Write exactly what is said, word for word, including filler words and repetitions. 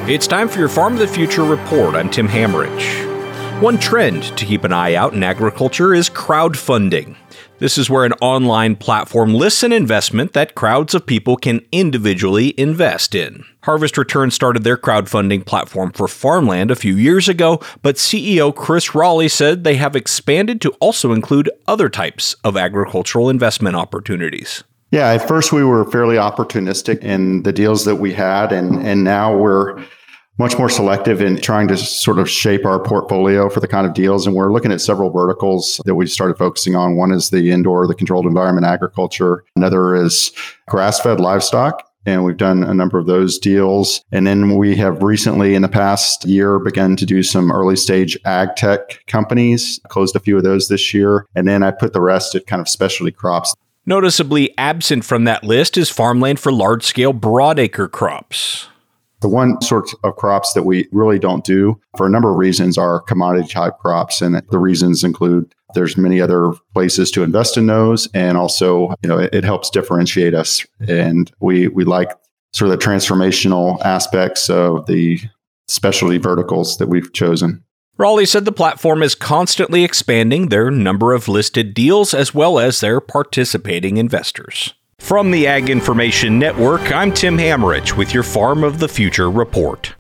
It's time for your Farm of the Future report. I'm Tim Hammerich. One trend to keep an eye out in agriculture is crowdfunding. This is where an online platform lists an investment that crowds of people can individually invest in. Harvest Return started their crowdfunding platform for farmland a few years ago, but C E O Chris Raleigh said they have expanded to also include other types of agricultural investment opportunities. Yeah, at first we were fairly opportunistic in the deals that we had, and, and now we're much more selective in trying to sort of shape our portfolio for the kind of deals. And we're looking at several verticals that we started focusing on. One is the indoor, the controlled environment agriculture. Another is grass-fed livestock. And we've done a number of those deals. And then we have recently, in the past year, begun to do some early stage ag tech companies, closed a few of those this year. And then I put the rest at kind of specialty crops. Noticeably absent from that list is farmland for large-scale broadacre crops. The one sort of crops that we really don't do for a number of reasons are commodity type crops. And the reasons include there's many other places to invest in those. And also, you know, it, it helps differentiate us. And we, we like sort of the transformational aspects of the specialty verticals that we've chosen. Raleigh said the platform is constantly expanding their number of listed deals as well as their participating investors. From the Ag Information Network, I'm Tim Hammerich with your Farm of the Future report.